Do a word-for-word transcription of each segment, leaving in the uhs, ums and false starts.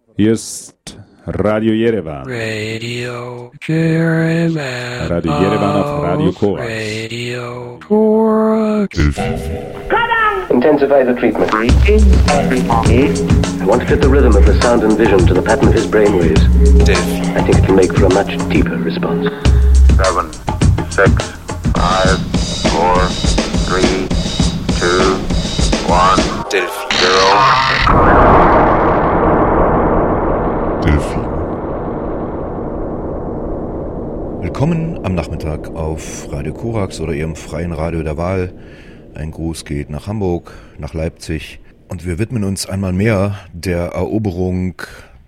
Hier ist Radio Yerevan. Radio Yerevan. Radio Yerevan auf Radio Korax. Radio Korax. Intensify the treatment. I want to fit the rhythm of the sound and vision to the pattern of his brainwaves. I think it can make for a much deeper response. Seven, six, five, four, three, two, one, zero. Willkommen am Nachmittag auf Radio Korax oder Ihrem freien Radio der Wahl. Ein Gruß geht nach Hamburg, nach Leipzig und wir widmen uns einmal mehr der Eroberung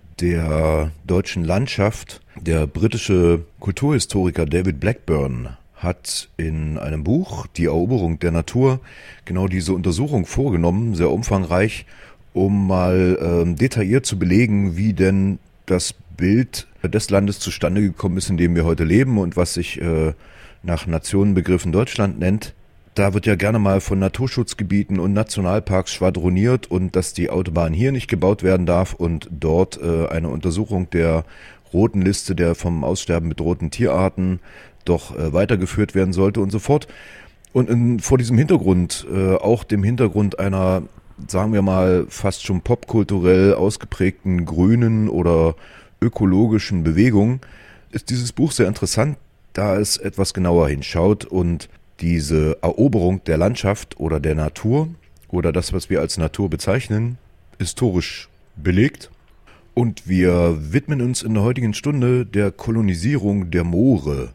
der deutschen Landschaft. Der britische Kulturhistoriker David Blackburn hat in einem Buch, Die Eroberung der Natur, genau diese Untersuchung vorgenommen, sehr umfangreich, um mal ähm, detailliert zu belegen, wie denn das Bild des Landes zustande gekommen ist, in dem wir heute leben und was sich äh, nach Nationenbegriffen Deutschland nennt. Da wird ja gerne mal von Naturschutzgebieten und Nationalparks schwadroniert und dass die Autobahn hier nicht gebaut werden darf und dort äh, eine Untersuchung der roten Liste der vom Aussterben bedrohten Tierarten doch äh, weitergeführt werden sollte und so fort. Und in, vor diesem Hintergrund, äh, auch dem Hintergrund einer, sagen wir mal, fast schon popkulturell ausgeprägten grünen oder ökologischen Bewegung, ist dieses Buch sehr interessant, da es etwas genauer hinschaut und diese Eroberung der Landschaft oder der Natur oder das, was wir als Natur bezeichnen, historisch belegt. Und wir widmen uns in der heutigen Stunde der Kolonisierung der Moore.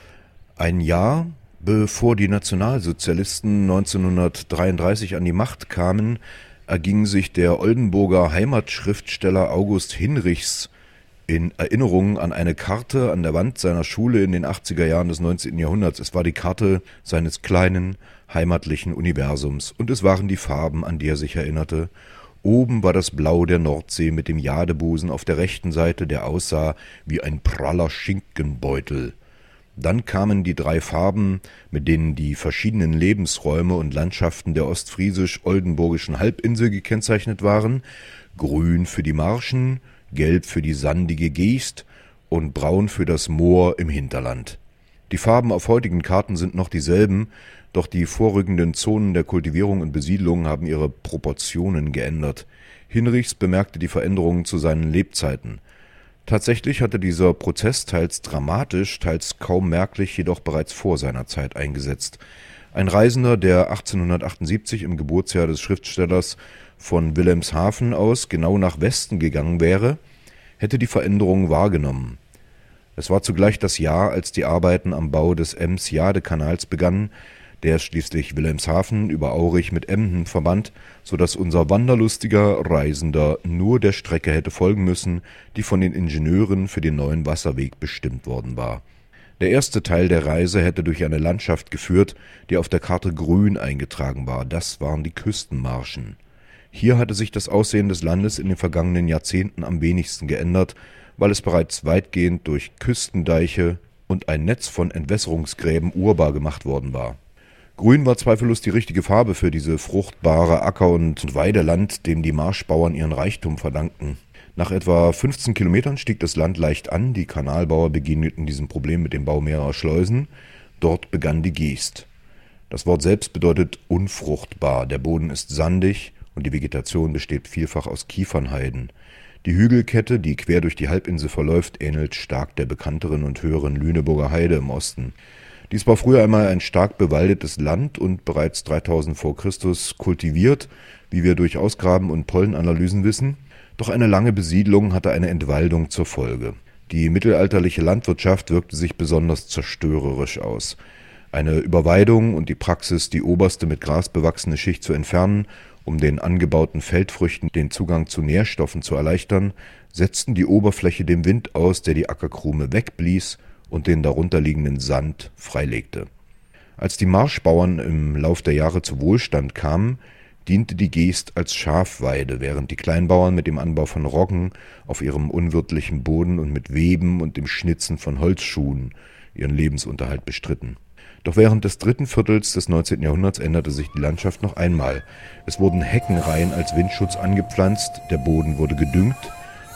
Ein Jahr bevor die Nationalsozialisten neunzehnhundertdreiunddreißig an die Macht kamen, erging sich der Oldenburger Heimatschriftsteller August Hinrichs in Erinnerung an eine Karte an der Wand seiner Schule in den achtziger Jahren des neunzehnten Jahrhunderts. Es war die Karte seines kleinen, heimatlichen Universums und es waren die Farben, an die er sich erinnerte. Oben war das Blau der Nordsee mit dem Jadebusen auf der rechten Seite, der aussah wie ein praller Schinkenbeutel. Dann kamen die drei Farben, mit denen die verschiedenen Lebensräume und Landschaften der ostfriesisch-oldenburgischen Halbinsel gekennzeichnet waren. Grün für die Marschen, gelb für die sandige Geest und braun für das Moor im Hinterland. Die Farben auf heutigen Karten sind noch dieselben, doch die vorrückenden Zonen der Kultivierung und Besiedlung haben ihre Proportionen geändert. Hinrichs bemerkte die Veränderungen zu seinen Lebzeiten. Tatsächlich hatte dieser Prozess teils dramatisch, teils kaum merklich, jedoch bereits vor seiner Zeit eingesetzt. Ein Reisender, der achtzehnhundertachtundsiebzig im Geburtsjahr des Schriftstellers von Wilhelmshaven aus genau nach Westen gegangen wäre, hätte die Veränderungen wahrgenommen. Es war zugleich das Jahr, als die Arbeiten am Bau des Ems-Jade-Kanals begannen, der schließlich Wilhelmshaven über Aurich mit Emden verband, so dass unser wanderlustiger Reisender nur der Strecke hätte folgen müssen, die von den Ingenieuren für den neuen Wasserweg bestimmt worden war. Der erste Teil der Reise hätte durch eine Landschaft geführt, die auf der Karte grün eingetragen war. Das waren die Küstenmarschen. Hier hatte sich das Aussehen des Landes in den vergangenen Jahrzehnten am wenigsten geändert, weil es bereits weitgehend durch Küstendeiche und ein Netz von Entwässerungsgräben urbar gemacht worden war. Grün war zweifellos die richtige Farbe für diese fruchtbare Acker- und Weideland, dem die Marschbauern ihren Reichtum verdankten. Nach etwa fünfzehn Kilometern stieg das Land leicht an, die Kanalbauer begegneten diesem Problem mit dem Bau mehrerer Schleusen. Dort begann die Geest. Das Wort selbst bedeutet unfruchtbar, der Boden ist sandig und die Vegetation besteht vielfach aus Kiefernheiden. Die Hügelkette, die quer durch die Halbinsel verläuft, ähnelt stark der bekannteren und höheren Lüneburger Heide im Osten. Dies war früher einmal ein stark bewaldetes Land und bereits dreitausend vor Christus kultiviert, wie wir durch Ausgraben und Pollenanalysen wissen. Doch eine lange Besiedlung hatte eine Entwaldung zur Folge. Die mittelalterliche Landwirtschaft wirkte sich besonders zerstörerisch aus. Eine Überweidung und die Praxis, die oberste mit Gras bewachsene Schicht zu entfernen, um den angebauten Feldfrüchten den Zugang zu Nährstoffen zu erleichtern, setzten die Oberfläche dem Wind aus, der die Ackerkrume wegblies und den darunterliegenden Sand freilegte. Als die Marschbauern im Lauf der Jahre zu Wohlstand kamen, diente die Geest als Schafweide, während die Kleinbauern mit dem Anbau von Roggen auf ihrem unwirtlichen Boden und mit Weben und dem Schnitzen von Holzschuhen ihren Lebensunterhalt bestritten. Doch während des dritten Viertels des neunzehnten Jahrhunderts änderte sich die Landschaft noch einmal. Es wurden Heckenreihen als Windschutz angepflanzt, der Boden wurde gedüngt,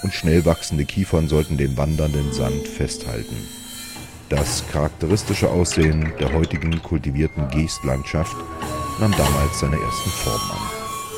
und schnell wachsende Kiefern sollten den wandernden Sand festhalten. Das charakteristische Aussehen der heutigen kultivierten Geestlandschaft nahm damals seine ersten Formen an.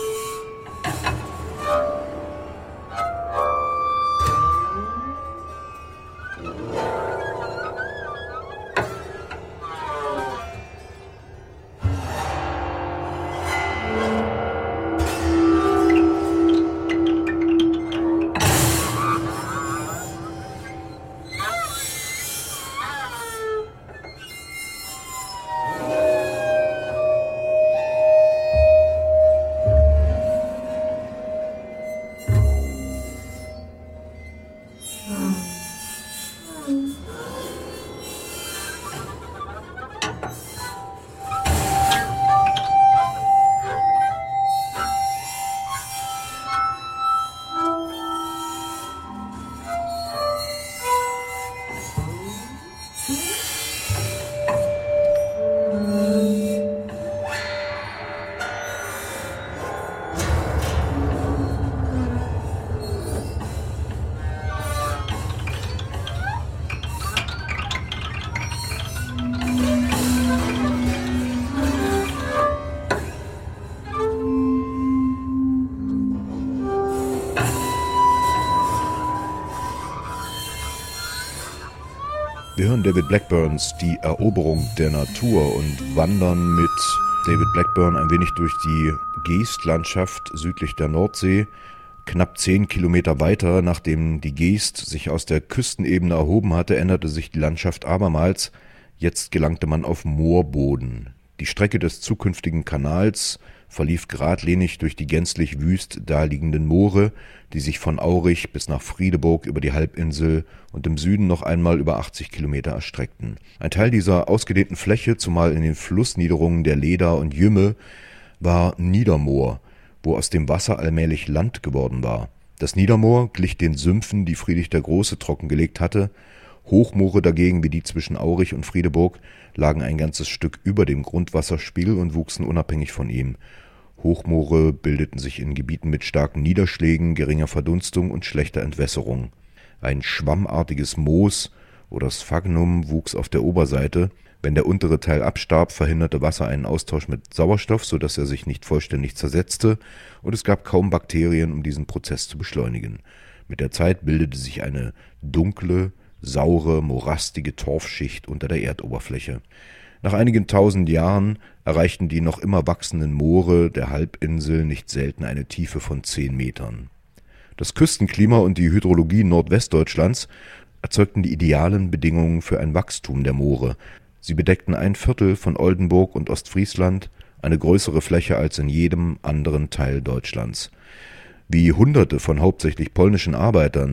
Wir hören David Blackburns Die Eroberung der Natur und wandern mit David Blackburn ein wenig durch die Geestlandschaft südlich der Nordsee. Knapp zehn Kilometer weiter, nachdem die Geest sich aus der Küstenebene erhoben hatte, änderte sich die Landschaft abermals. Jetzt gelangte man auf Moorboden. Die Strecke des zukünftigen Kanals verlief geradlinig durch die gänzlich wüst daliegenden Moore, die sich von Aurich bis nach Friedeburg über die Halbinsel und im Süden noch einmal über achtzig Kilometer erstreckten. Ein Teil dieser ausgedehnten Fläche, zumal in den Flussniederungen der Leda und Jümme, war Niedermoor, wo aus dem Wasser allmählich Land geworden war. Das Niedermoor glich den Sümpfen, die Friedrich der Große trockengelegt hatte. Hochmoore dagegen, wie die zwischen Aurich und Friedeburg, lagen ein ganzes Stück über dem Grundwasserspiegel und wuchsen unabhängig von ihm. Hochmoore bildeten sich in Gebieten mit starken Niederschlägen, geringer Verdunstung und schlechter Entwässerung. Ein schwammartiges Moos oder Sphagnum wuchs auf der Oberseite. Wenn der untere Teil abstarb, verhinderte Wasser einen Austausch mit Sauerstoff, sodass er sich nicht vollständig zersetzte, und es gab kaum Bakterien, um diesen Prozess zu beschleunigen. Mit der Zeit bildete sich eine dunkle, saure, morastige Torfschicht unter der Erdoberfläche. Nach einigen tausend Jahren erreichten die noch immer wachsenden Moore der Halbinsel nicht selten eine Tiefe von zehn Metern. Das Küstenklima und die Hydrologie Nordwestdeutschlands erzeugten die idealen Bedingungen für ein Wachstum der Moore. Sie bedeckten ein Viertel von Oldenburg und Ostfriesland, eine größere Fläche als in jedem anderen Teil Deutschlands. Wie Hunderte von hauptsächlich polnischen Arbeitern,